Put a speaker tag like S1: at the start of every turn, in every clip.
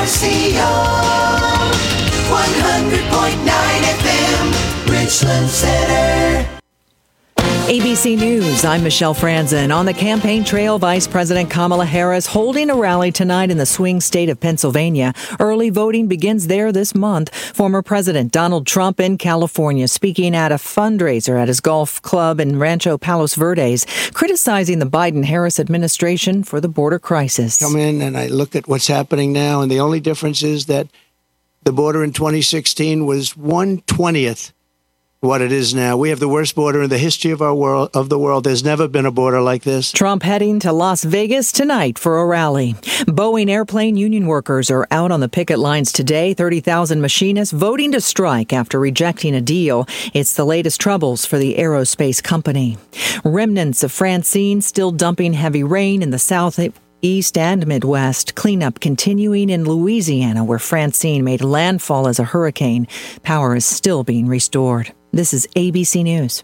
S1: 100.9 FM, Richland Center.
S2: ABC News, I'm Michelle Franzen. On the campaign trail, Vice President Kamala Harris holding a rally tonight in the swing state of Pennsylvania. Early voting begins there this month. Former President Donald Trump in California speaking at a fundraiser at his golf club in Rancho Palos Verdes, criticizing the Biden-Harris administration for the border crisis.
S3: Come in and I look at what's happening now, and the only difference is that the border in 2016 was 1/20th what it is now. We have the worst border in the history of the world. There's never been a border like this.
S2: Trump heading to Las Vegas tonight for a rally. Boeing airplane union workers are out on the picket lines today. 30,000 machinists voting to strike after rejecting a deal. It's the latest troubles for the aerospace company. Remnants of Francine still dumping heavy rain in the southeast and Midwest. Cleanup continuing in Louisiana, where Francine made landfall as a hurricane. Power is still being restored. This is ABC News.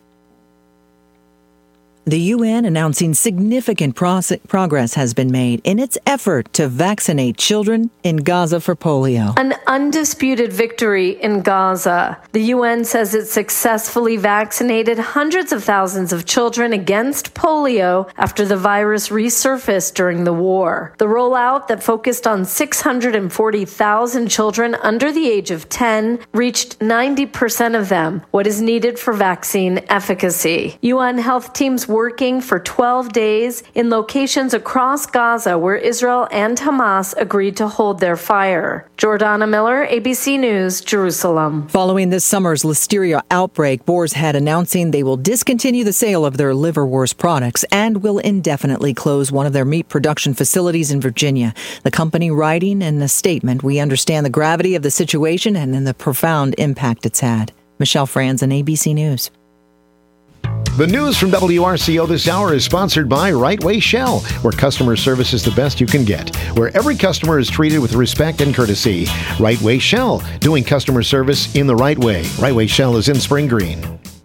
S2: The UN announcing significant progress has been made in its effort to vaccinate children in Gaza for polio.
S4: An undisputed victory in Gaza. The UN says it successfully vaccinated hundreds of thousands of children against polio after the virus resurfaced during the war. The rollout that focused on 640,000 children under the age of 10 reached 90% of them, what is needed for vaccine efficacy. UN health teams working for 12 days in locations across Gaza where Israel and Hamas agreed to hold their fire. Jordana Miller, ABC News, Jerusalem.
S2: Following this summer's listeria outbreak, Boar's Head announcing they will discontinue the sale of their liverwurst products and will indefinitely close one of their meat production facilities in Virginia. The company writing in a statement, "We understand the gravity of the situation and the profound impact it's had." Michelle Franzen, ABC News.
S5: The news from WRCO this hour is sponsored by Right Way Shell, where customer service is the best you can get, where every customer is treated with respect and courtesy. Right Way Shell, doing customer service in the right way. Right Way Shell is in Spring Green.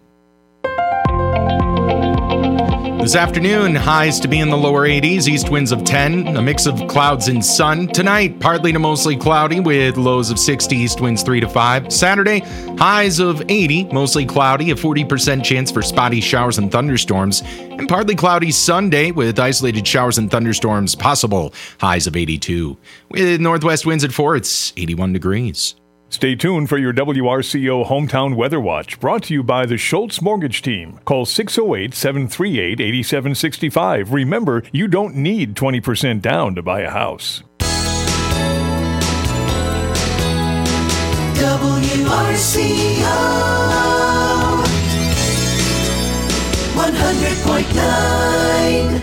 S6: This afternoon, highs to be in the lower 80s, east winds of 10, a mix of clouds and sun. Tonight, partly to mostly cloudy with lows of 60, east winds 3 to 5. Saturday, highs of 80, mostly cloudy, a 40% chance for spotty showers and thunderstorms. And partly cloudy Sunday with isolated showers and thunderstorms possible, highs of 82. With northwest winds at 4, it's 81 degrees.
S7: Stay tuned for your WRCO Hometown Weather Watch, brought to you by the Schultz Mortgage Team. Call 608-738-8765. Remember, you don't need 20% down to buy a house.
S1: WRCO 100.9.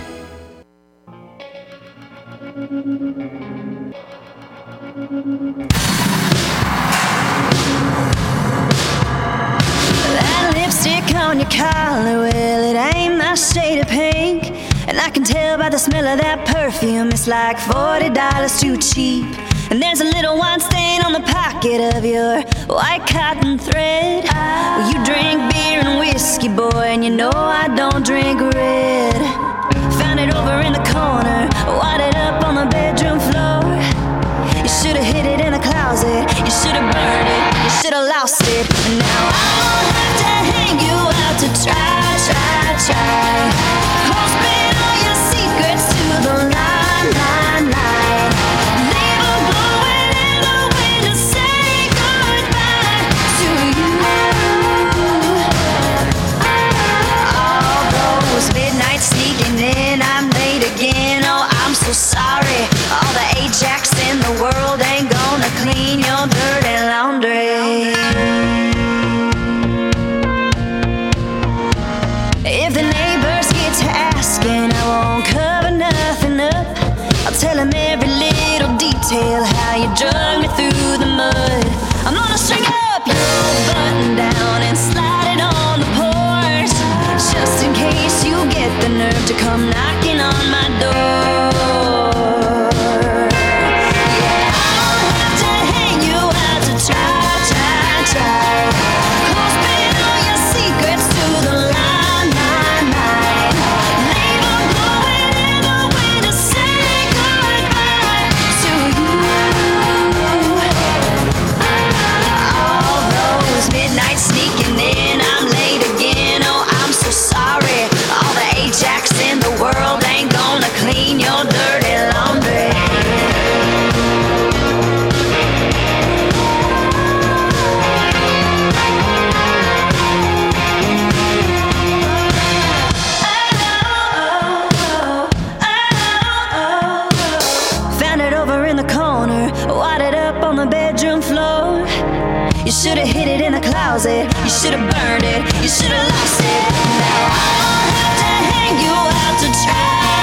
S8: That lipstick on your collar, well, it ain't my shade of pink. And I can tell by the smell of that perfume, it's like $40 too cheap. And there's a little wine stain on the pocket of your white cotton thread. Well, you drink beer and whiskey, boy, and you know I don't drink red. Found it over in the corner, wadded up on the bedroom floor. You should've hid it in a closet, you should've burned it, you should've lost it. And now I won't have to hang you out to try. Won't spit all your secrets to the line. Leave a blowing in the wind to say goodbye to you. All those midnights sneaking in, I'm late again, oh I'm so sorry. All the Ajax in the world ain't gonna clean your dirty laundry. If the neighbors get to asking, I won't cover nothing up. I'll tell them every little detail, how you drug me through the mud. I'm gonna string up your button down and slide it on the porch, just in case you get the nerve to come knocking on my door. Yeah, I won't have to hang you out to try. Won't spit all your secrets to the line. Leave a blowing in the wind to say goodbye to you. wadded up on the bedroom floor. You should have hid it in the closet. You should have burned it. You should have lost it. Now I'll have to hang you out to try.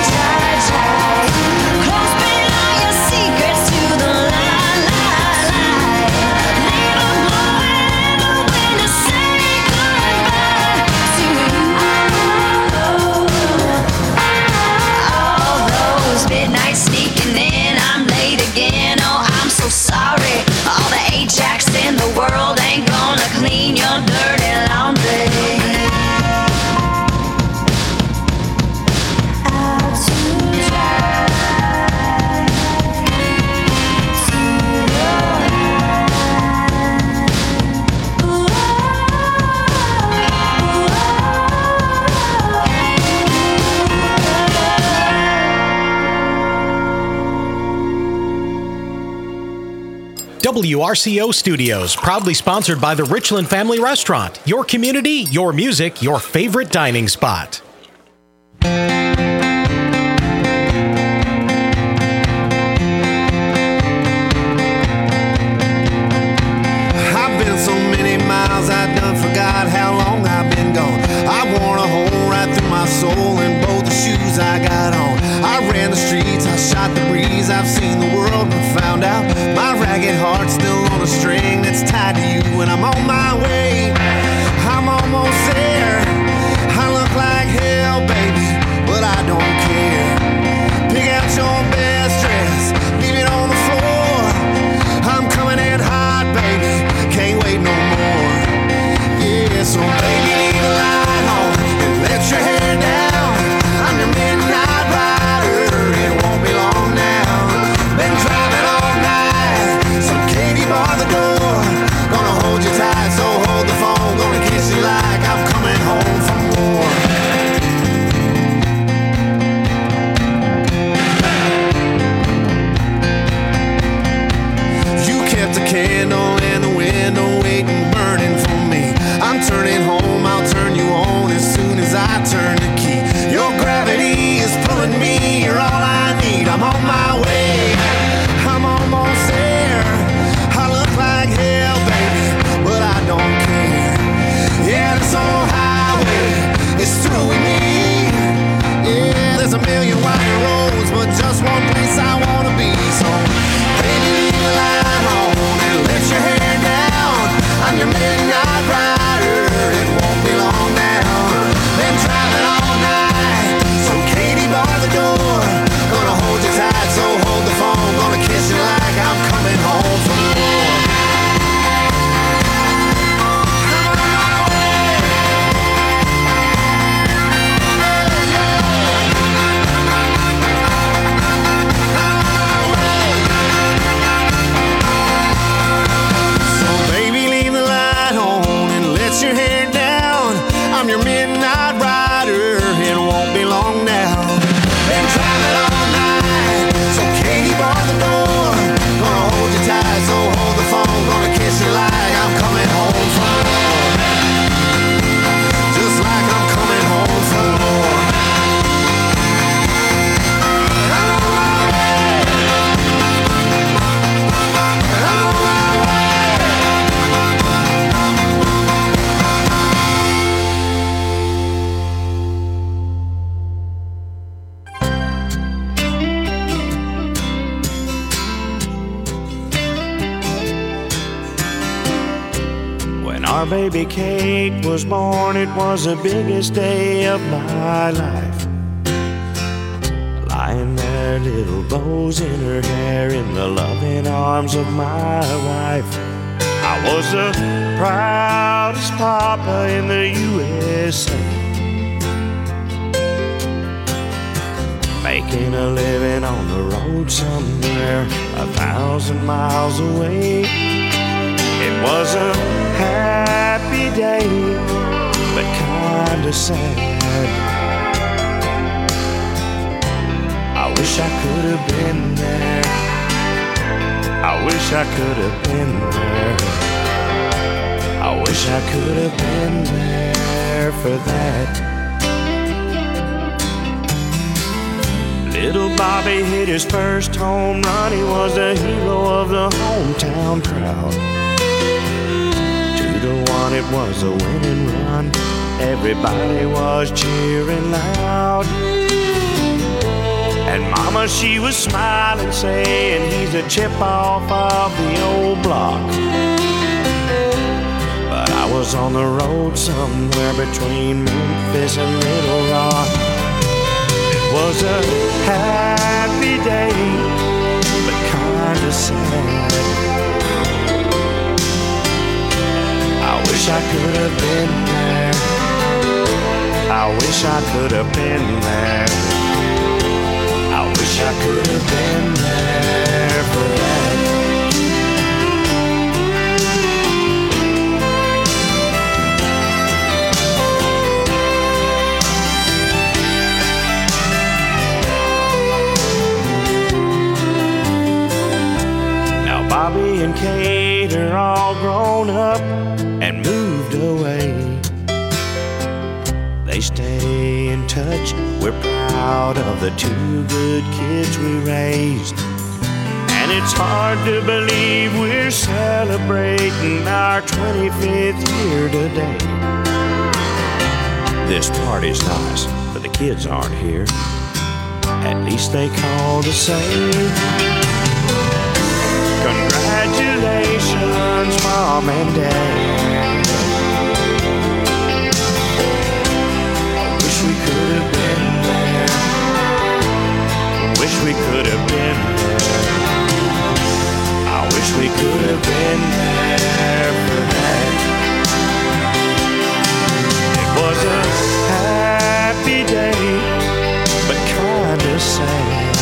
S8: Close below your secrets to the light. Leave a blowing in the wind to say goodbye to you. All those midnights sneaking in, I'm late again. Oh, I'm so sorry. All the Ajax in the world ain't gonna clean your dirty laundry.
S9: WRCO Studios, proudly sponsored by the Richland Family Restaurant. Your community, your music, your favorite dining spot.
S10: I've been so many miles, I done forgot how long I've been gone. I worn a hole right through my soul in both the shoes I got on. I ran the streets, I shot the breeze, I've seen the world and found out my ragged heart's still on a string that's tied to you. When I'm on my way, I'm almost there. I look like hell, baby, but I don't care. Pick out your best dress, leave it on the floor. I'm coming in hot, baby, can't wait no more. Yeah, so baby, leave the light on and let your hair down. I'm your midnight rider, it won't be long now. Been driving all night, so Katie bar the door. Gonna hold you tight, so hold the phone. Gonna kiss you like I'm coming home for more. You kept a candle in the window, waiting, burning for me. I'm turning home, I'll turn you on as soon as I turn the key. Your gravity is pulling me, you're all I need. I'm on my way, I'm almost there. I look like hell, baby, but I don't care. Yeah, this old highway is through with me. Yeah, there's a million wide roads, but just one place I wanna be. So, baby, leave the light on and let your hair down. I'm your midnight rider, it won't be long now. Been driving all night, so Katie bar the door. Gonna hold you tight, so hold the phone. Gonna kiss you like I'm coming home for more. So baby, leave the light on and let your hair down. I'm your midnight rider, it won't be long now. Been driving all night, so Katie bar the door. Gonna hold you tight, so hold the phone. Gonna kiss you like I'm coming home for more. Just like I'm coming home for more. I'm on my way. I'm on my way. When our baby Kate was born, it was the biggest day of my life. Lying there, little bows in her hair, in the loving arms of my wife. I was the proudest papa in the USA, making a living on the road somewhere 1,000 miles away. It was a happy day, but kinda sad. I wish I could have been there. I wish I could have been there. I wish I could have been there for that. Little
S11: Bobby hit his first home run. He was the hero of the hometown crowd. 2-1, it was a winning run. Everybody was cheering loud. And Mama, she was smiling, saying he's a chip off of the old block. But I was on the road somewhere between Memphis and Little Rock. It was a happy day, but kinda sad. I wish I could have been there. I wish I could have been there. I wish I could have been there for that. Now Bobby and Kate are all grown up and moved away. They stay in touch. We're proud of the 2 good kids we raised. And it's hard to believe we're celebrating our 25th year today. This party's nice, but the kids aren't here. At least they called to say congratulations, Mom and Dad. We could have been there. Wish we could have been there. I wish we could have been there for that. It was a happy day, but kinda sad.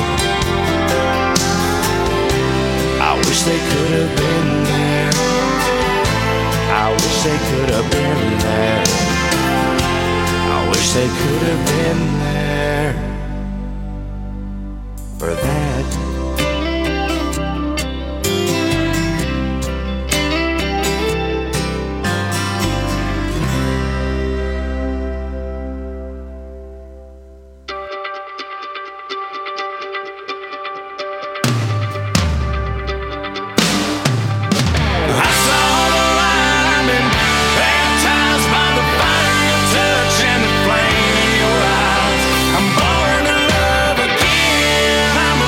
S11: I wish they could have been there. I wish they could have been there. I wish they could have been there for that.
S10: I'm born to love again. I'm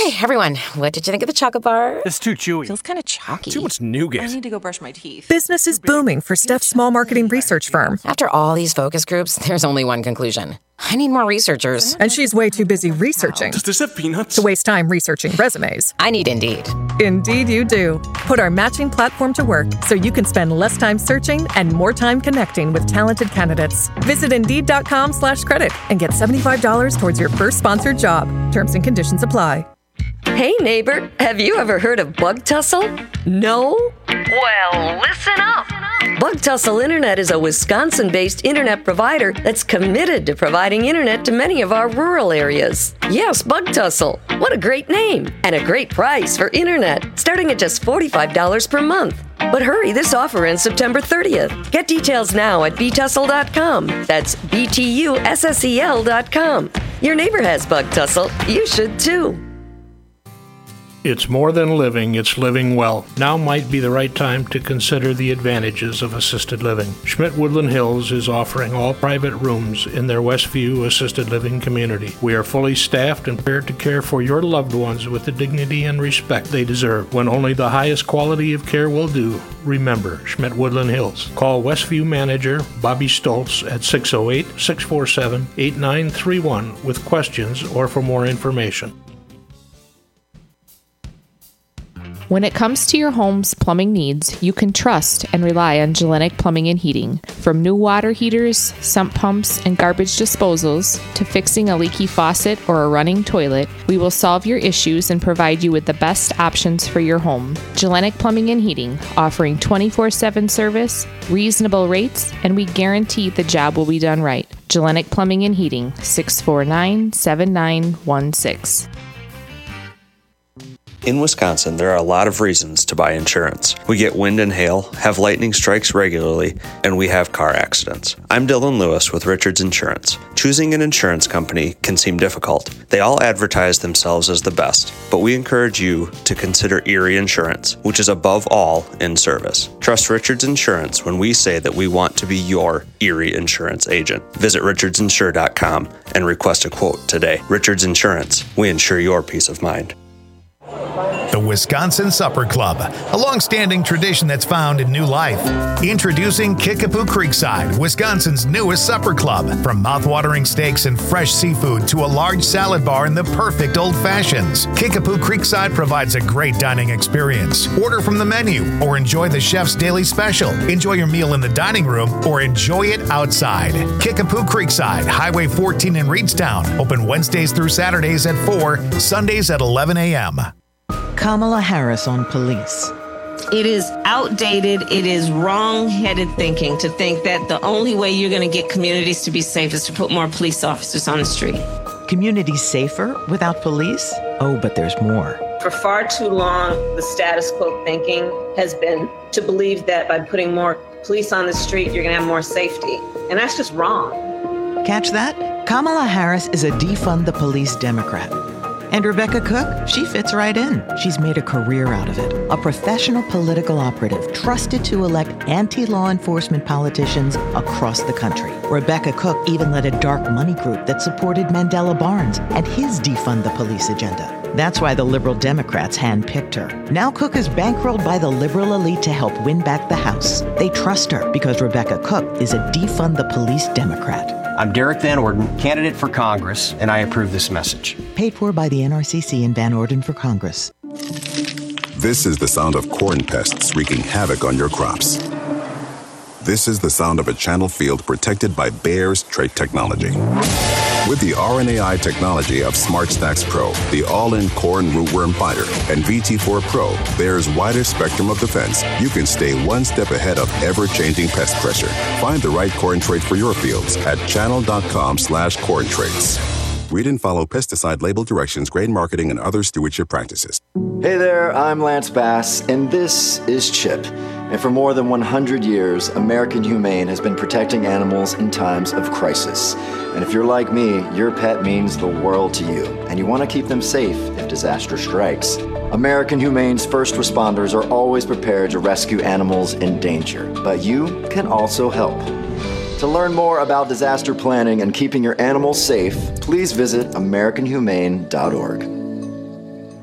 S12: Okay, everyone, what did you think of the chocolate bar?
S13: It's too chewy.
S12: Feels kind of chalky.
S13: Too much nougat.
S14: I need to go brush my teeth.
S2: Business is booming for Steph's small marketing research firm.
S12: After all these focus groups, there's only one conclusion. I need more researchers.
S2: And she's way too busy researching
S13: Does this have peanuts?
S2: to waste time researching resumes.
S12: I need Indeed.
S2: Indeed you do. Put our matching platform to work so you can spend less time searching and more time connecting with talented candidates. Visit Indeed.com/credit and get $75 towards your first sponsored job. Terms and conditions apply.
S15: Hey neighbor, have you ever heard of Bug Tussle? No? Well, listen up. Bug Tussle Internet is a Wisconsin-based internet provider that's committed to providing internet to many of our rural areas. Yes, Bug Tussle. What a great name and a great price for internet, starting at just $45 per month. But hurry, this offer ends September 30th. Get details now at btussle.com. That's BTUSSEL.com. Your neighbor has Bug Tussle. You should too.
S16: It's more than living, it's living well. Now might be the right time to consider the advantages of assisted living. Schmidt Woodland Hills is offering all private rooms in their Westview assisted living community. We are fully staffed and prepared to care for your loved ones with the dignity and respect they deserve. When only the highest quality of care will do, remember Schmidt Woodland Hills. Call Westview manager Bobby Stoltz at 608-647-8931 with questions or for more information.
S17: When it comes to your home's plumbing needs, you can trust and rely on Gellenic Plumbing and Heating. From new water heaters, sump pumps, and garbage disposals, to fixing a leaky faucet or a running toilet, we will solve your issues and provide you with the best options for your home. Gellenic Plumbing and Heating, offering 24/7 service, reasonable rates, and we guarantee the job will be done right. Gellenic Plumbing and Heating, 649-7916.
S18: In Wisconsin, there are a lot of reasons to buy insurance. We get wind and hail, have lightning strikes regularly, and we have car accidents. I'm Dylan Lewis with Richards Insurance. Choosing an insurance company can seem difficult. They all advertise themselves as the best, but we encourage you to consider Erie Insurance, which is above all in service. Trust Richards Insurance when we say that we want to be your Erie Insurance agent. Visit richardsinsure.com and request a quote today. Richards Insurance, we insure your peace of mind.
S19: The Wisconsin Supper Club, a long-standing tradition that's found in new life. Introducing Kickapoo Creekside, Wisconsin's newest supper club. From mouth-watering steaks and fresh seafood to a large salad bar and the perfect old fashions, Kickapoo Creekside provides a great dining experience. Order from the menu or enjoy the chef's daily special. Enjoy your meal in the dining room or enjoy it outside. Kickapoo Creekside, Highway 14 in Reedstown. Open Wednesdays through Saturdays at 4, Sundays at 11 a.m.
S20: Kamala Harris on police.
S21: It is outdated, it is wrong-headed thinking to think that the only way you're going to get communities to be safe is to put more police officers on the street.
S20: Communities safer without police? Oh, but there's more.
S21: For far too long, the status quo thinking has been to believe that by putting more police on the street, you're going to have more safety. And that's just wrong.
S20: Catch that? Kamala Harris is a defund the police Democrat. And Rebecca Cook, she fits right in. She's made a career out of it. A professional political operative trusted to elect anti-law enforcement politicians across the country. Rebecca Cook even led a dark money group that supported Mandela Barnes and his defund the police agenda. That's why the liberal Democrats handpicked her. Now Cook is bankrolled by the liberal elite to help win back the House. They trust her because Rebecca Cook is a defund the police Democrat.
S22: I'm Derek Van Orden, candidate for Congress, and I approve this message.
S20: Paid for by the NRCC and Van Orden for Congress.
S23: This is the sound of corn pests wreaking havoc on your crops. This is the sound of a channel field protected by Bayer's trait technology. With the RNAi technology of SmartStax Pro, the all-in corn rootworm fighter, and VT4 Pro, Bayer's widest spectrum of defense, you can stay one step ahead of ever-changing pest pressure. Find the right corn trait for your fields at channel.com/corn traits. Read and follow pesticide label directions, grain marketing, and other stewardship practices.
S24: Hey there, I'm Lance Bass, and this is CHIP. And for more than 100 years, American Humane has been protecting animals in times of crisis. And if you're like me, your pet means the world to you, and you want to keep them safe if disaster strikes. American Humane's first responders are always prepared to rescue animals in danger, but you can also help. To learn more about disaster planning and keeping your animals safe, please visit AmericanHumane.org.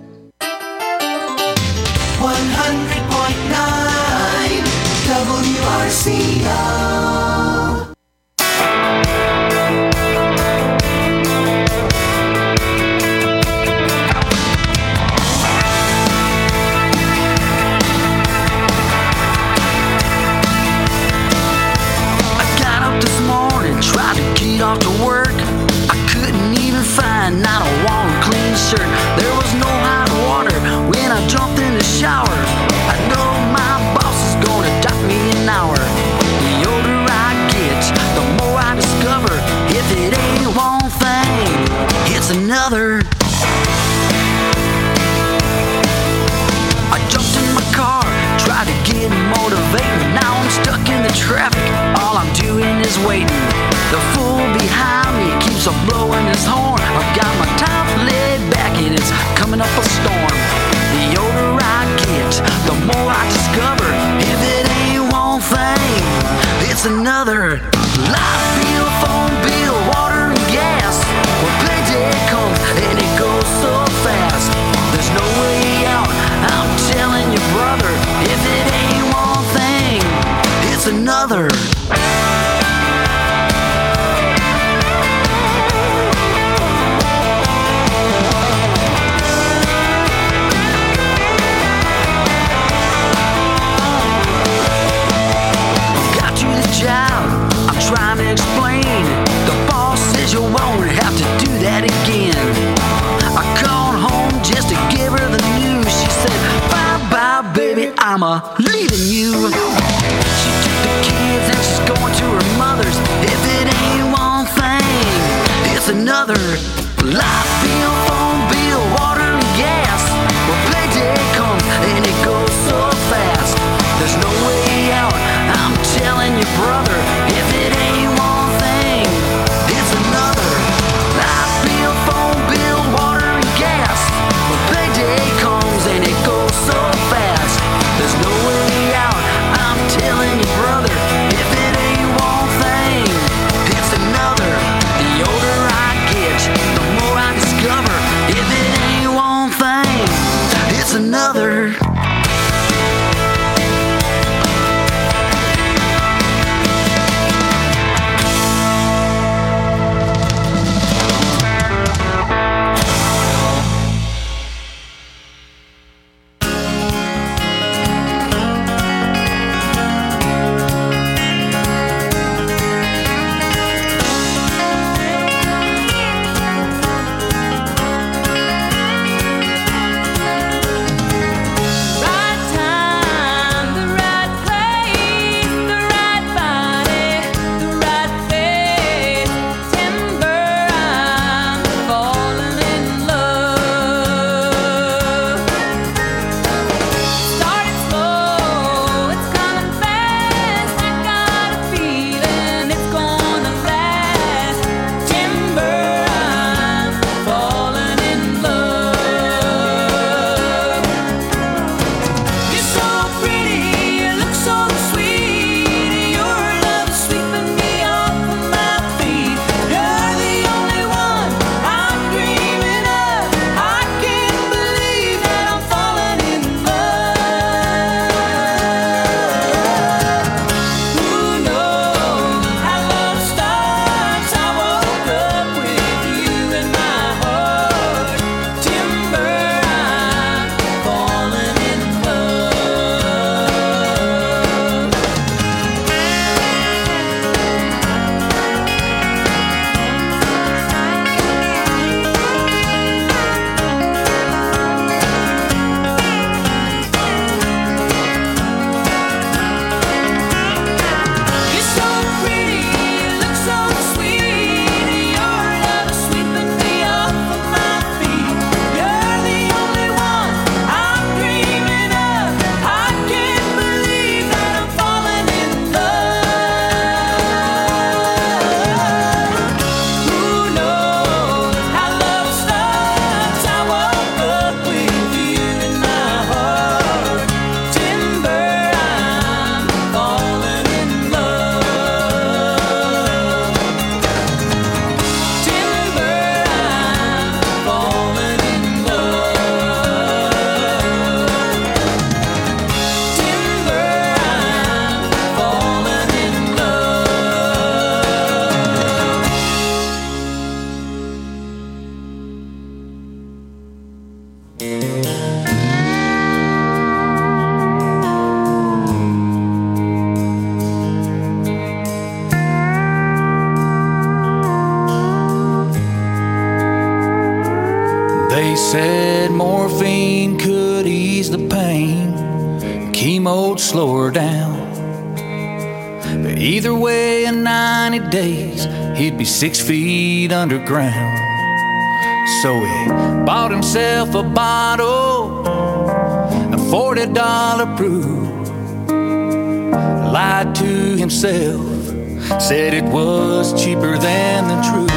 S3: waiting. The fool behind me keeps a blowing his horn. I've got my top laid back and it's coming up a storm. The older I get, the more I discover. If it ain't one thing, it's another. Light bill, phone bill, water and gas. When payday comes and it goes so fast, there's no way out, I'm telling you, brother. If it ain't one thing, it's another. Got to the job, I'm trying to explain. The boss says you won't have to do that again. I called home just to give her the news. She said, bye-bye, baby, I'm leaving you. She took the kids and she's going to her mother's. If it ain't one thing, it's another. Light bill, phone bill, water and gas. When payday comes and it goes so fast, there's no way out, I'm telling you, brother. If it ain't one thing, it's another. Light bill, phone bill, water and gas. When payday comes and it goes so fast, there's no way out, I'm telling you, brother. If it ain't one thing, it's another. The older I get, the more I discover. If it ain't one thing, it's another.
S4: They said morphine could ease the pain, chemo'd slow her down. But either way, in 90 days, he'd be 6 feet underground. So he bought himself a bottle, a $40 brew, lied to himself said it was cheaper than the truth.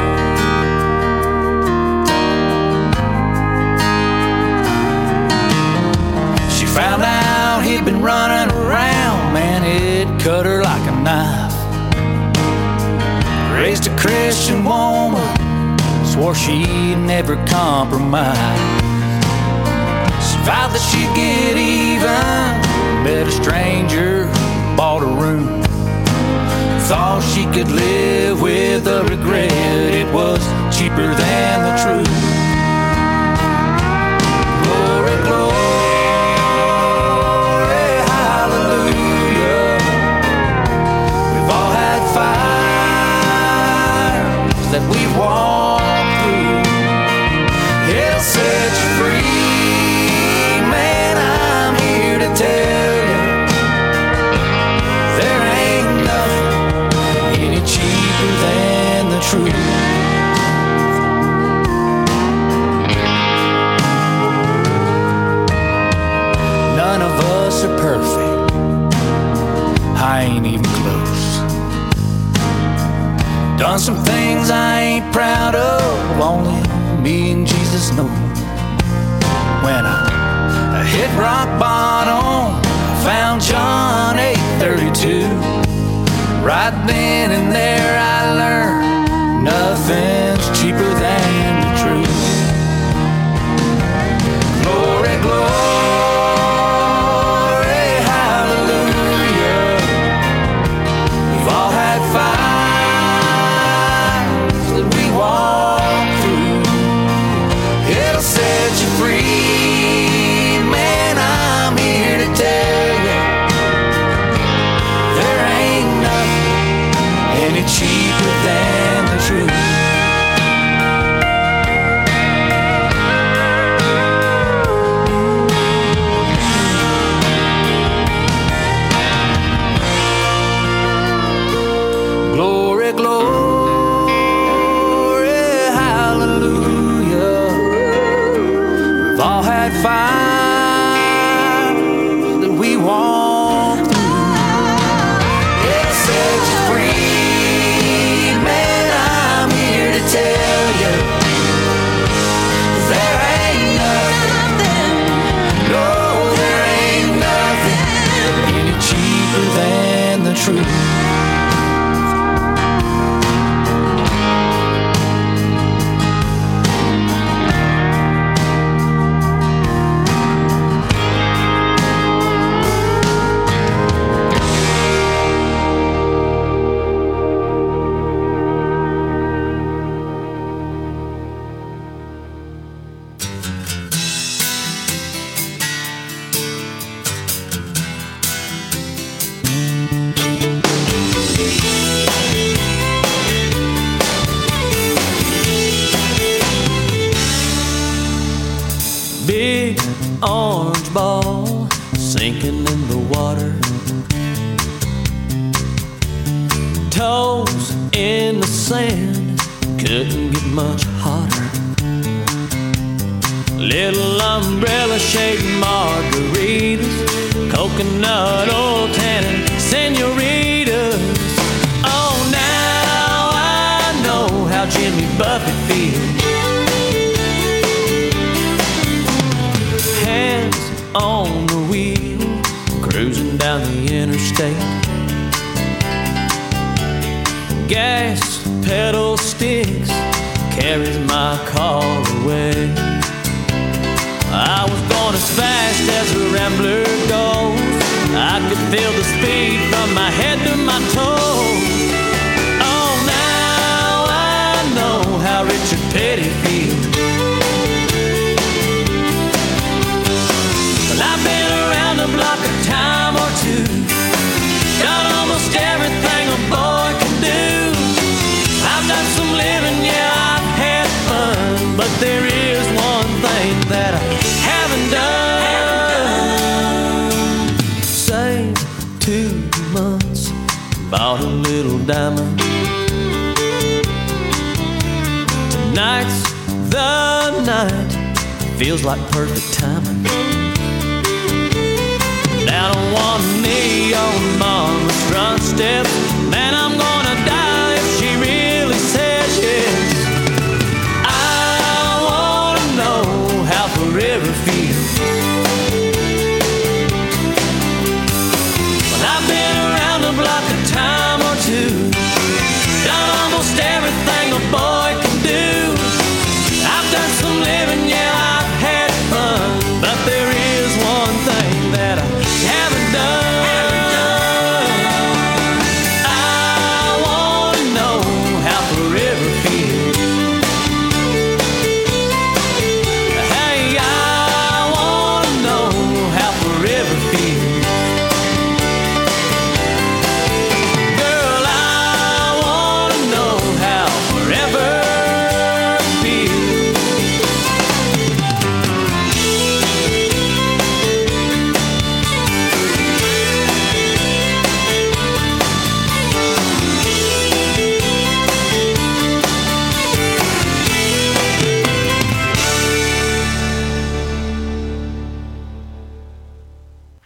S4: She found out he'd been running around, man, it cut her like a knife. Raised a Christian woman, swore she'd never compromise. She vowed that she'd get even, met a stranger, bought a room. Thought she could live with the regret, it was cheaper than the truth. Glory, glory, hallelujah. We've all had fires that we've walked through. It'll set you free, man, I'm here to tell you. There ain't nothing any cheaper than the truth. None of us are perfect, I ain't even close. Done some things I ain't proud of, only me and Jesus know. When I hit rock bottom, I found John 8:32. Right then and there I learned nothing's cheaper than the truth. Glory, glory, hallelujah. We've all had fires that we walk through. It'll set you free, man, I'm here to tell you. There ain't nothing any cheaper than the truth. Glory, glory, hallelujah. We've all had fires that we walk through. It'll set you free, man, I'm here to tell you. There ain't nothing, no, there ain't nothing any cheaper than the truth.
S5: Big orange ball sinking in the water, toes in the sand, couldn't get much hotter. Little umbrella-shaped margaritas, coconut oil tannin senoritas. Oh, now I know how Jimmy Buffett feels. Hands on the wheel, cruising down the interstate. Gas pedal sticks, carries my car away. I was going as fast as a rambler goes. I could feel the speed from my head to my toes. Oh, now I know how Richard Petty feels. Well, I've been around the block a time or two, done almost everything a boy can do. I've done some living, yeah, I've had fun, but there is one thing that I haven't done. Saved 2 months, bought a little diamond. Tonight's the night, feels like perfect timing. Down on one knee on Mama's front step, man, I'm gonna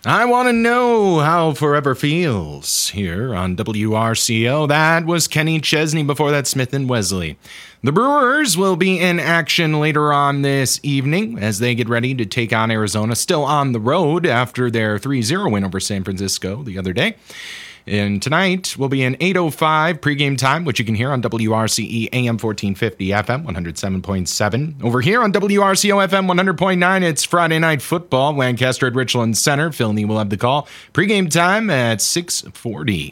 S6: I Want to Know How Forever Feels here on WRCO. That was Kenny Chesney, before that Smith and Wesley. The Brewers will be in action later on this evening as they get ready to take on Arizona, still on the road after their 3-0 win over San Francisco the other day. And tonight will be an 8:05 pregame time, which you can hear on WRCE AM 1450 FM 107.7. Over here on WRCO FM 100.9, it's Friday Night Football. Lancaster at Richland Center. Phil Nee will have the call. Pregame time at 6:40.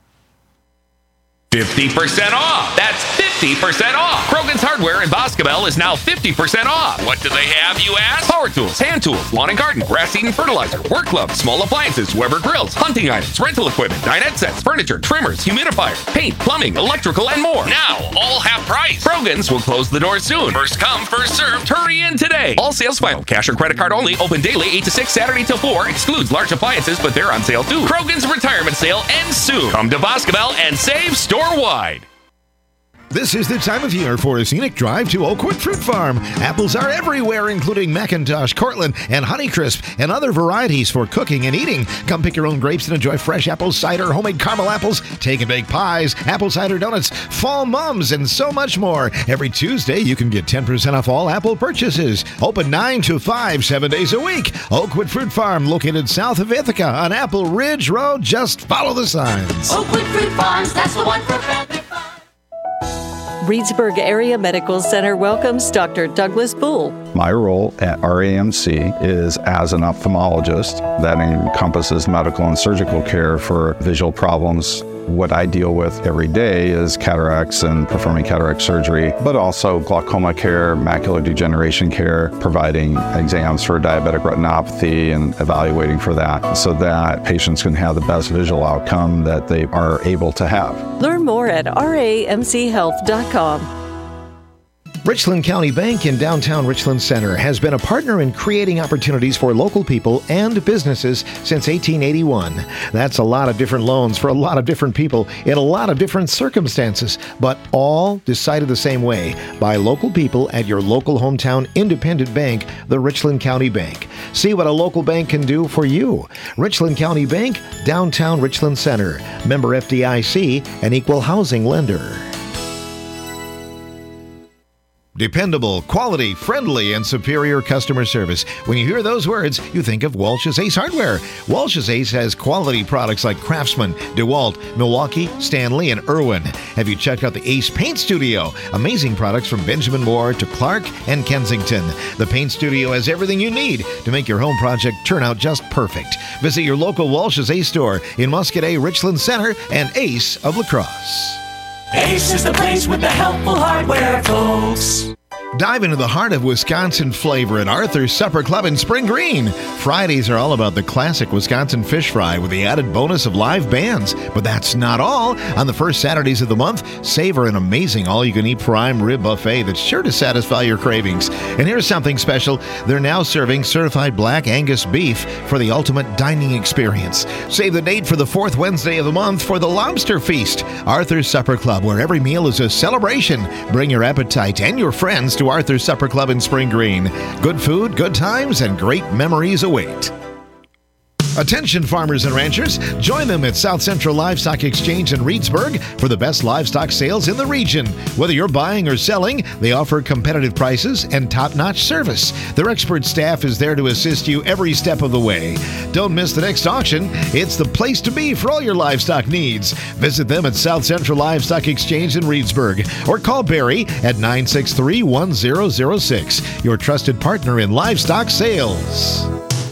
S7: 50% off. That's 50% off. Krogan's Hardware in Boscobel is now 50% off. What do they have, you ask? Power tools, hand tools, lawn and garden, grass seed and fertilizer, work gloves, small appliances, Weber grills, hunting items, rental equipment, dinette sets, furniture, trimmers, humidifiers, paint, plumbing, electrical, and more. Now, all half price. Krogan's will close the doors soon. First come, first served. Hurry in today. All sales final. Cash or credit card only. Open daily 8 to 6, Saturday till 4. Excludes large appliances, but they're on sale too. Krogan's retirement sale ends soon. Come to Boscobel and save store-wide.
S13: This is the time of year for a scenic drive to Oakwood Fruit Farm. Apples are everywhere, including McIntosh, Cortland, and Honeycrisp, and other varieties for cooking and eating. Come pick your own grapes and enjoy fresh apple cider, homemade caramel apples, take and bake pies, apple cider donuts, fall mums, and so much more. Every Tuesday, you can get 10% off all apple purchases. Open 9 to 5, 7 days a week. Oakwood Fruit Farm, located south of Ithaca on Apple Ridge Road. Just follow the signs.
S1: Oakwood Fruit Farms, that's the one for family fun.
S14: Reedsburg Area Medical Center welcomes Dr. Douglas Bull.
S25: My role at RAMC is as an ophthalmologist. That encompasses medical and surgical care for visual problems. What I deal with every day is cataracts and performing cataract surgery, but also glaucoma care, macular degeneration care, providing exams for diabetic retinopathy and evaluating for that so that patients can have the best visual outcome that they are able to have.
S14: Learn more at ramchealth.com.
S13: Richland County Bank in downtown Richland Center has been a partner in creating opportunities for local people and businesses since 1881. That's a lot of different loans for a lot of different people in a lot of different circumstances, but all decided the same way by local people at your local hometown independent bank, the Richland County Bank. See what a local bank can do for you. Richland County Bank, downtown Richland Center. Member FDIC, an equal housing lender. Dependable, quality, friendly, and superior customer service. When you hear those words, you think of Walsh's Ace Hardware. Walsh's Ace has quality products like Craftsman, DeWalt, Milwaukee, Stanley, and Irwin. Have you checked out the Ace Paint Studio? Amazing products from Benjamin Moore to Clark and Kensington. The Paint Studio has everything you need to make your home project turn out just perfect. Visit your local Walsh's Ace store in Muscadet, Richland Center, and Ace of La Crosse.
S1: Ace is the place with the helpful hardware, folks.
S13: Dive into the heart of Wisconsin flavor at Arthur's Supper Club in Spring Green. Fridays are all about the classic Wisconsin fish fry with the added bonus of live bands. But that's not all. On the first Saturdays of the month, savor an amazing all-you-can-eat prime rib buffet that's sure to satisfy your cravings. And here's something special. They're now serving certified black Angus beef for the ultimate dining experience. Save the date for the fourth Wednesday of the month for the Lobster Feast. Arthur's Supper Club, where every meal is a celebration. Bring your appetite and your friends to Arthur's Supper Club in Spring Green. Good food, good times, and great memories await. Attention farmers and ranchers, join them at South Central Livestock Exchange in Reedsburg for the best livestock sales in the region. Whether you're buying or selling, they offer competitive prices and top-notch service. Their expert staff is there to assist you every step of the way. Don't miss the next auction. It's the place to be for all your livestock needs. Visit them at South Central Livestock Exchange in Reedsburg or call Barry at 963-1006, your trusted partner in livestock sales.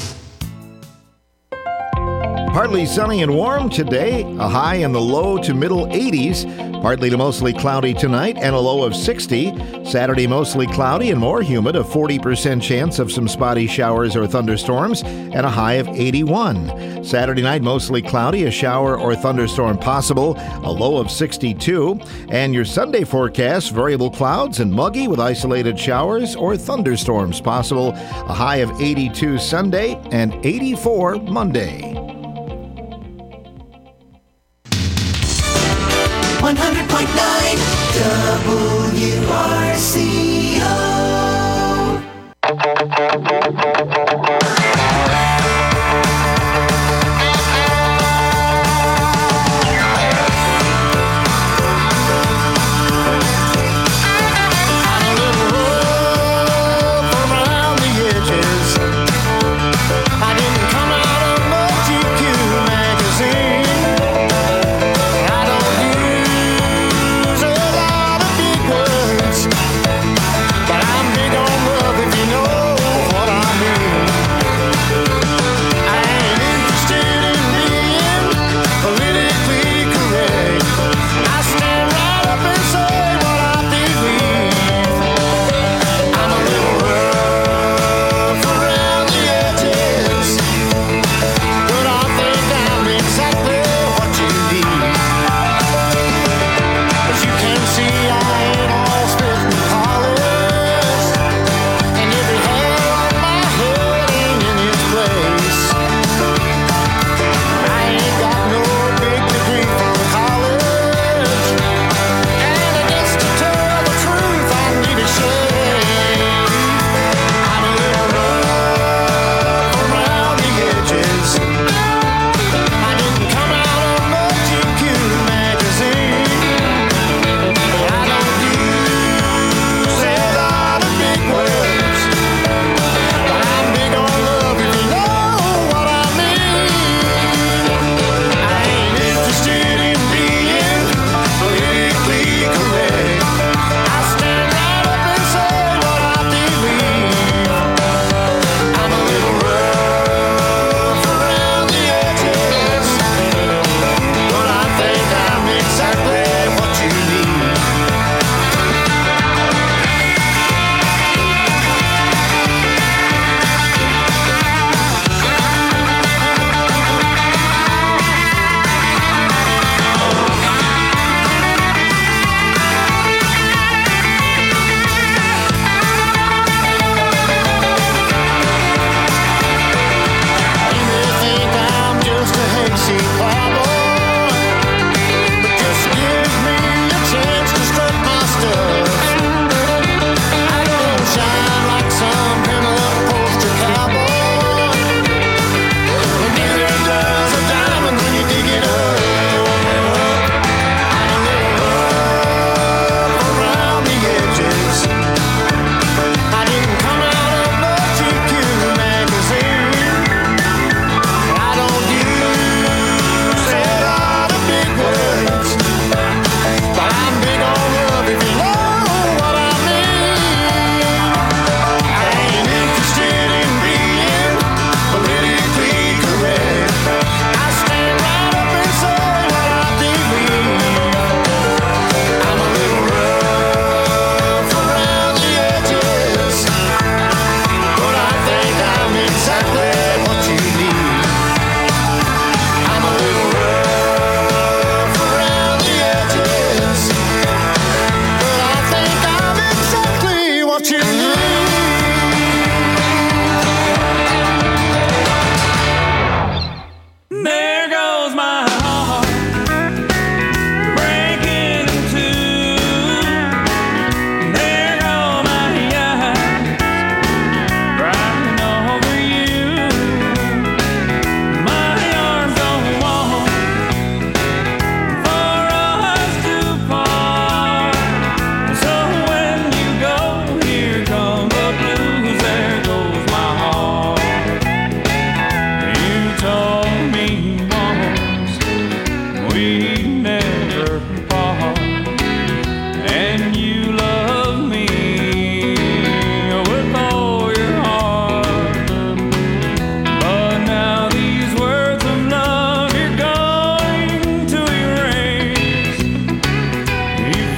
S13: Partly sunny and warm today, a high in the low to middle 80s. Partly to mostly cloudy tonight and a low of 60. Saturday mostly cloudy and more humid, a 40% chance of some spotty showers or thunderstorms, and a high of 81. Saturday night mostly cloudy, a shower or thunderstorm possible, a low of 62. And your Sunday forecast, variable clouds and muggy with isolated showers or thunderstorms possible, a high of 82 Sunday and 84 Monday.
S1: 100.9 WRCO.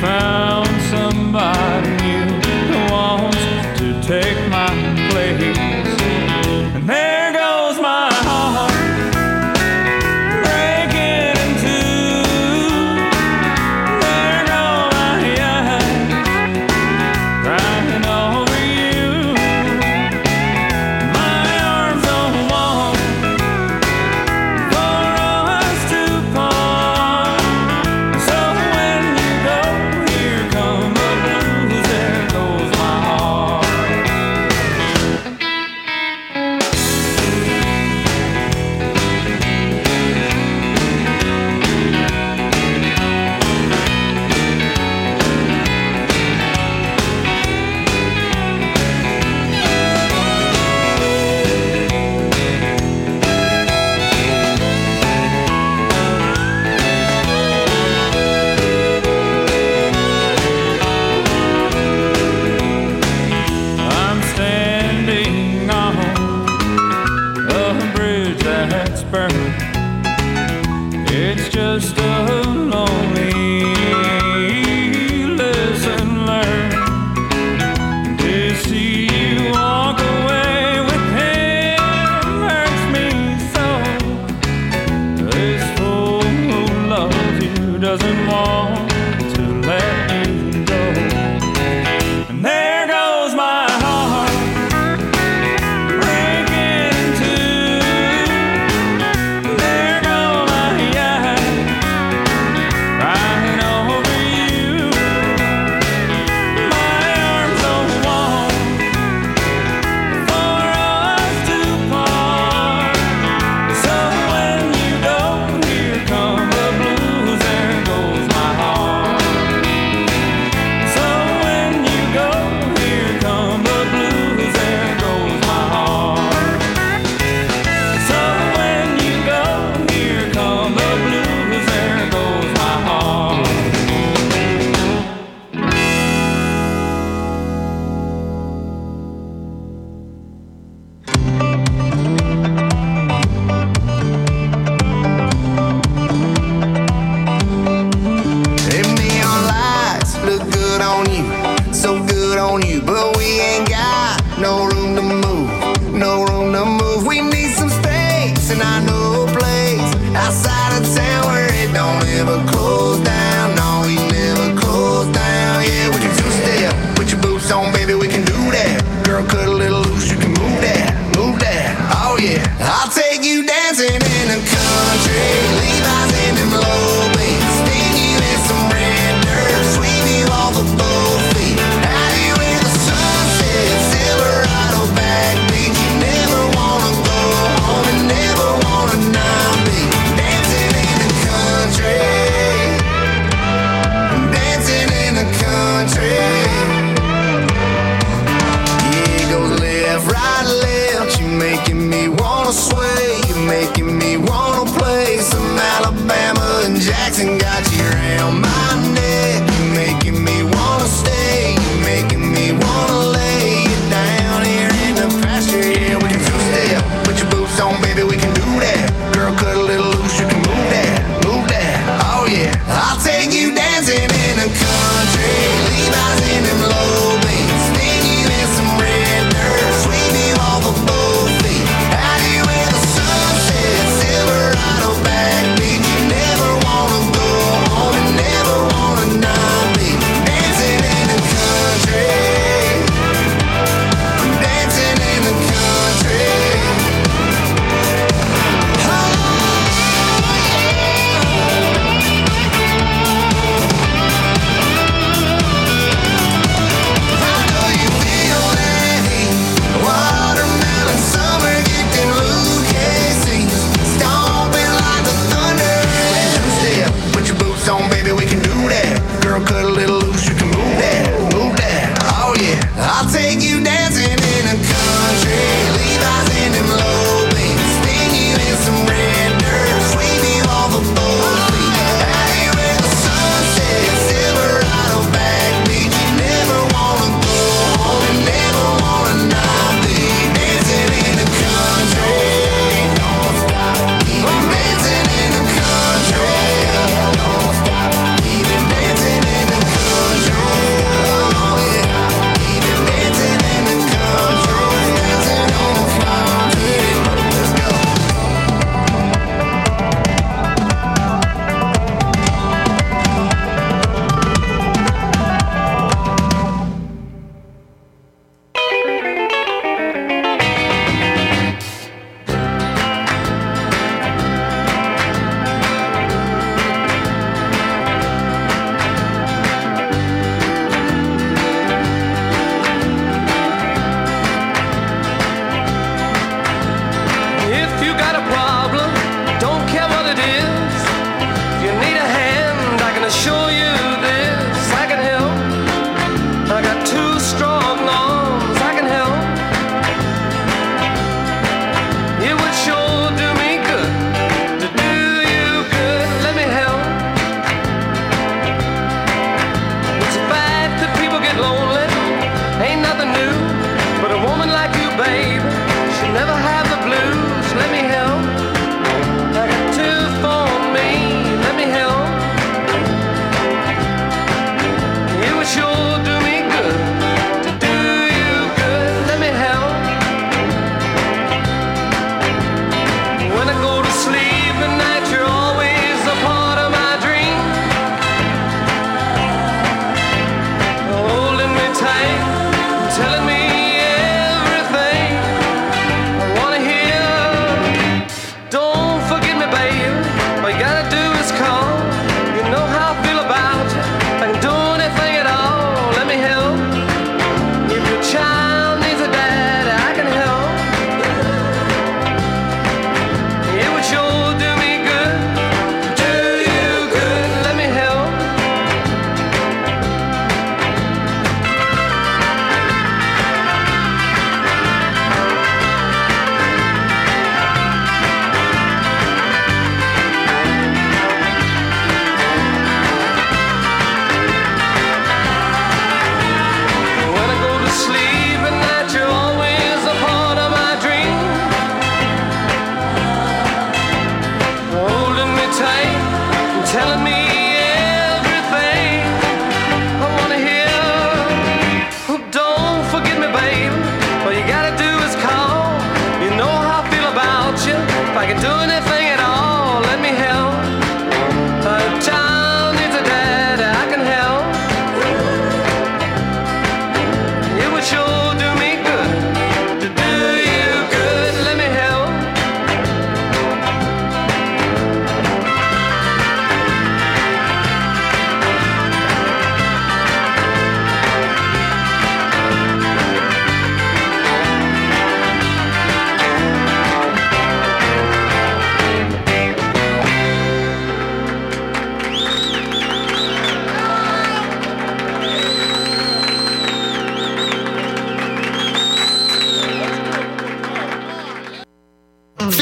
S5: found somebody new who wants to take my place. And there goes my heart breaking in two. There go my eyes crying over you. My arms don't want for us to part. So when you go, here come the blues. There goes my heart.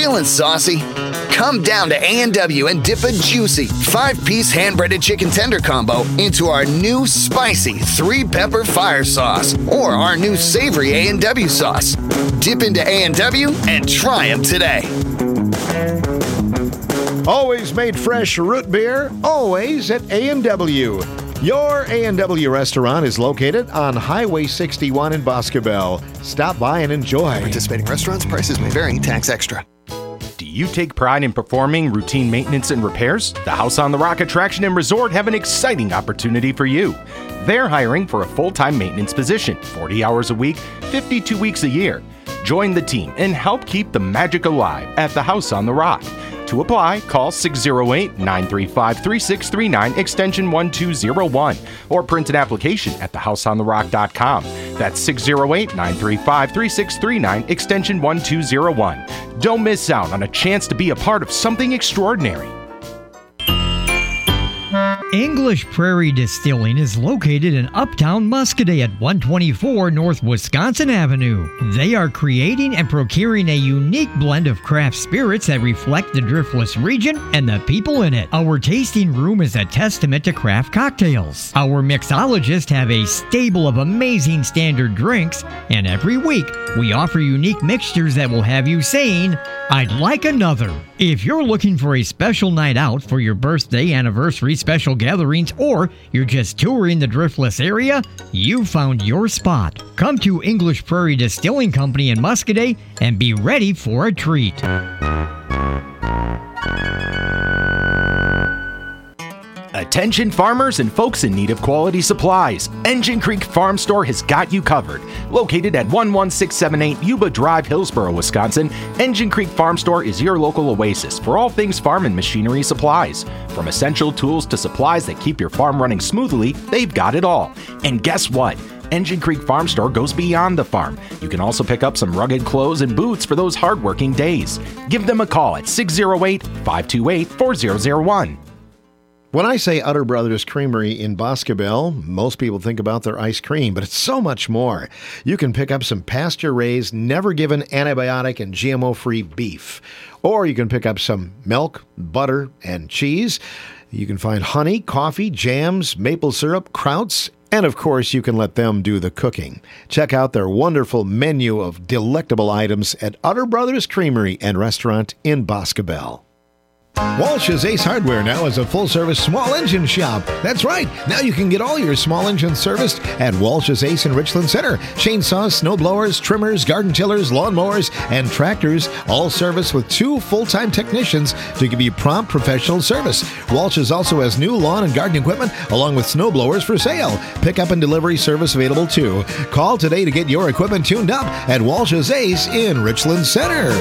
S8: Feeling saucy? Come down to A&W and dip a juicy 5-piece hand-breaded chicken tender combo into our new spicy 3-pepper fire sauce or our new savory A&W sauce. Dip into A&W and try them today.
S13: Always made fresh root beer, always at A&W. Your A&W restaurant is located on Highway 61 in Boscobel. Stop by and enjoy.
S9: Participating restaurants, prices may vary, tax extra.
S6: Do you take pride in performing routine maintenance and repairs? The House on the Rock Attraction and Resort have an exciting opportunity for you. They're hiring for a full-time maintenance position, 40 hours a week, 52 weeks a year. Join the team and help keep the magic alive at the House on the Rock. To apply, call 608-935-3639, extension 1201, or print an application at thehouseontherock.com. That's 608-935-3639, extension 1201. Don't miss out on a chance to be a part of something extraordinary.
S10: English Prairie Distilling is located in Uptown Muscoda at 124 North Wisconsin Avenue. They are creating and procuring a unique blend of craft spirits that reflect the Driftless region and the people in it. Our tasting room is a testament to craft cocktails. Our mixologists have a stable of amazing standard drinks, and every week we offer unique mixtures that will have you saying, "I'd like another." If you're looking for a special night out for your birthday, anniversary, special gatherings, or you're just touring the Driftless area, you found your spot. Come to English Prairie Distilling Company in Muscoda and be ready for a treat.
S6: Attention farmers and folks in need of quality supplies. Engine Creek Farm Store has got you covered. Located at 11678 Yuba Drive, Hillsboro, Wisconsin, Engine Creek Farm Store is your local oasis for all things farm and machinery supplies. From essential tools to supplies that keep your farm running smoothly, they've got it all. And guess what? Engine Creek Farm Store goes beyond the farm. You can also pick up some rugged clothes and boots for those hardworking days. Give them a call at 608-528-4001.
S13: When I say Utter Brothers Creamery in Boscobel, most people think about their ice cream, but it's so much more. You can pick up some pasture-raised, never-given antibiotic and GMO-free beef. Or you can pick up some milk, butter, and cheese. You can find honey, coffee, jams, maple syrup, krauts, and of course, you can let them do the cooking. Check out their wonderful menu of delectable items at Utter Brothers Creamery and Restaurant in Boscobel. Walsh's Ace Hardware now is a full-service small engine shop. That's right. Now you can get all your small engines serviced at Walsh's Ace in Richland Center. Chainsaws, snowblowers, trimmers, garden tillers, lawnmowers, and tractors, all serviced with 2 full-time technicians to give you prompt professional service. Walsh's also has new lawn and garden equipment along with snowblowers for sale. Pickup and delivery service available too. Call today to get your equipment tuned up at Walsh's Ace in Richland Center.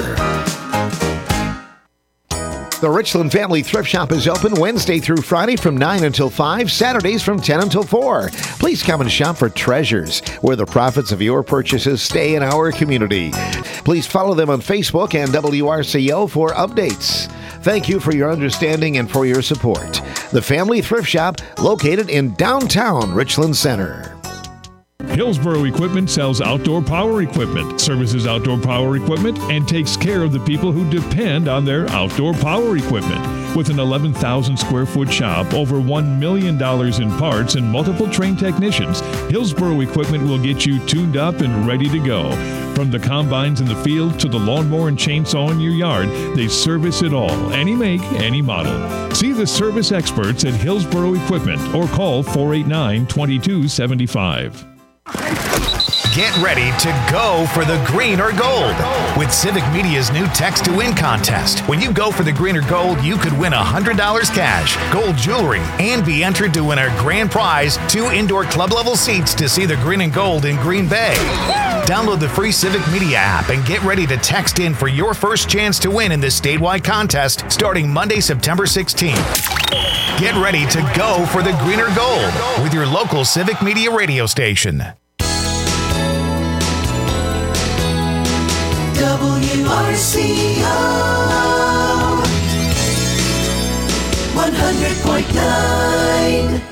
S13: The Richland Family Thrift Shop is open Wednesday through Friday from 9 until 5, Saturdays from 10 until 4. Please come and shop for treasures, where the profits of your purchases stay in our community. Please follow them on Facebook and WRCO for updates. Thank you for your understanding and for your support. The Family Thrift Shop, located in downtown Richland Center.
S11: Hillsboro Equipment sells outdoor power equipment, services outdoor power equipment, and takes care of the people who depend on their outdoor power equipment. With an 11,000 square foot shop, over $1 million in parts, and multiple trained technicians, Hillsboro Equipment will get you tuned up and ready to go. From the combines in the field to the lawnmower and chainsaw in your yard, they service it all, any make, any model. See the service experts at Hillsboro Equipment or call 489-2275.
S19: Get ready to go for the green or gold with Civic Media's new Text to Win contest. When you go for the green or gold, you could win $100 cash, gold jewelry, and be entered to win our grand prize, 2 indoor club level seats to see the green and gold in Green Bay. Download the free Civic Media app and get ready to text in for your first chance to win in this statewide contest starting Monday, September 16th. Get ready to go for the green or gold with your local Civic Media radio station.
S1: WRCO 100.9.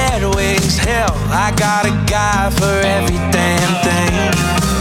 S2: Red Wings, hell, I got a guy for every damn thing.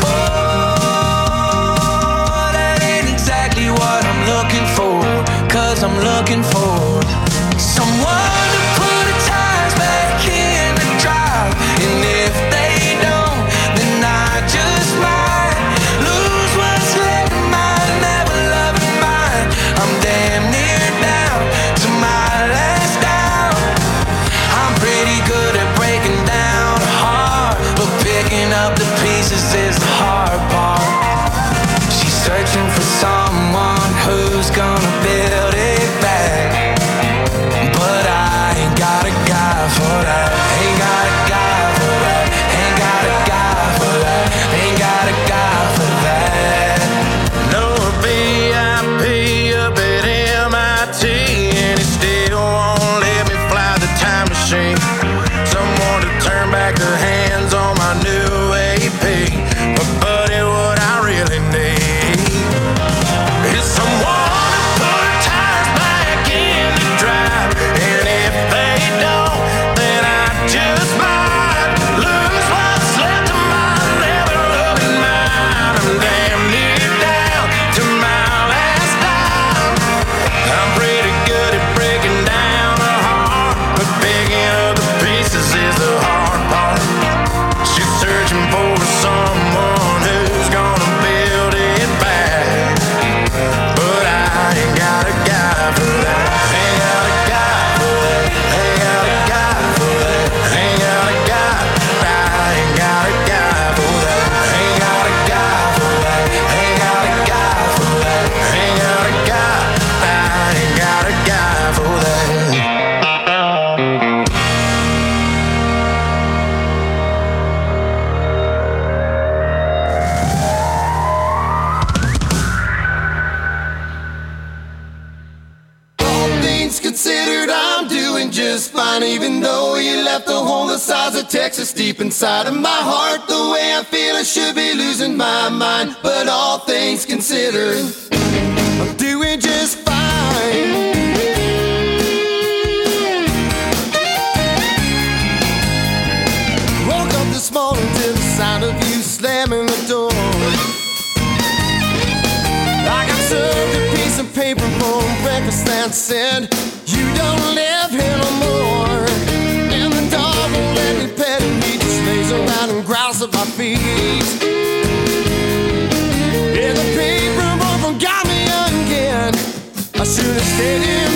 S2: Oh, that ain't exactly what I'm looking for, 'cause I'm looking for someone to put the tires back in the drive. And if they don't, then I just might lose what's left of mine, never loving mine. I'm damn near down to my last down. I'm pretty good at breaking down a heart, but picking up the pieces is the hard part. She's searching for someone who's gonna build it back, but I ain't got a guy for that. Ain't got a guy for that. Ain't got a guy for that. Ain't got a guy for that. No VIP up at MIT, and he still won't let me fly the time machine. Someone to turn back the hands on my new AP. But buddy, what I really need is someone to put tires back in the drive. And if they don't, then I just might lose what's left of my never loving mind. I'm damn near down to my last dime. I'm pretty good at breaking down a heart, but picking up the pieces is the hard part. She's searching for someone who's gonna build it back, but I ain't got a guy for that. Ain't got a guy for that. Ain't got a guy for that. Ain't got a guy. I ain't got a guy for that. Ain't got a guy for that. Ain't got a guy for that. Ain't got a guy. I ain't got a guy for that.
S12: All things considered, I'm doing just fine, even though you left a hole the size of Texas deep inside of my heart. The way I feel, I should be losing my mind, but all things considered, I'm doing just fine. Woke up this morning to the sound of you slamming the door. I got served a piece of paper for breakfast that said, you don't live here no more. And the dog won't let me pet him, he just lays around and growls at my feet. And the paper boy forgot me again. I should have stayed here